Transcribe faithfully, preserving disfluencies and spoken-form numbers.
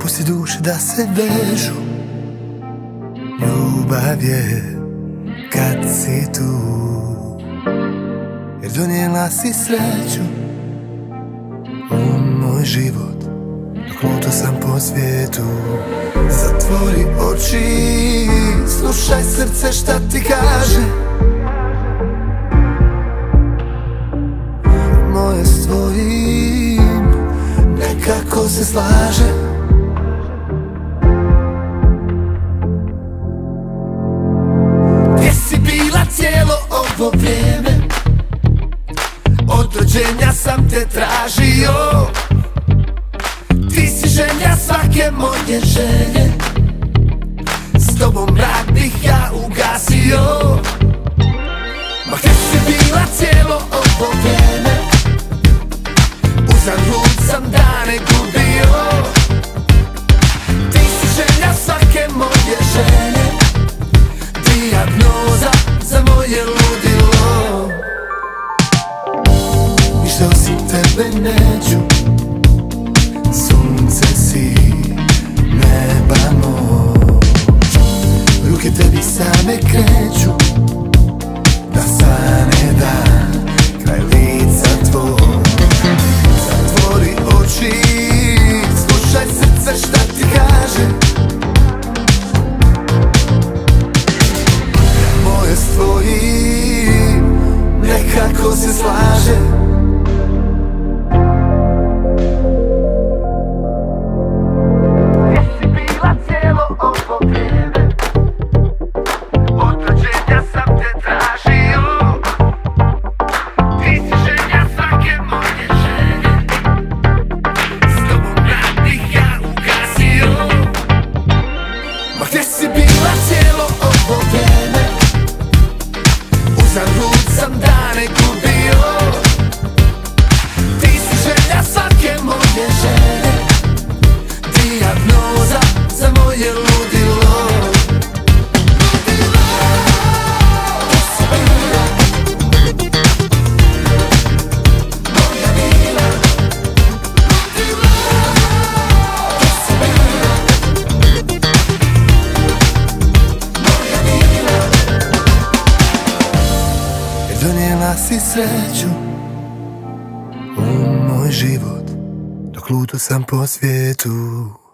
Pusti duše da se vežu. Ljubav je kad si tu, jer donijela si sreću u moj život dok lutao sam po svijetu. Zatvori oči, slušaj srce šta ti kaže. Moje s tvojim nekako se slaže. Gdje si bila cijelo ovo vrijeme? Od rođenja sam te tražio. Ti si ženja svake moje želje. S tobom rad bih ja ugasio. Ma gdje si bila cijelo ovo vrijeme? Uzalud sam dane gubio. Ti si ženja svake moje želje. Dijagnoza za moje ludilo. Ništa osim tebe neću. Sunce si, neba noć. Ruke tebi same kreću. Da stane dan kraj lica tvoj. Zatvori oči, slušaj srce šta ti kaže. Moje s tvojim nekako se slaže. Gdje si bila cijelo ovo vrijeme? Uzalud sam dane gubio. Ti si želja svake moje želje. Dijagnoza za moje ludilo. Gdje si bila? Moja bila. Gdje si bila? Donijela si sreću u moj život dok lutao sam po svijetu.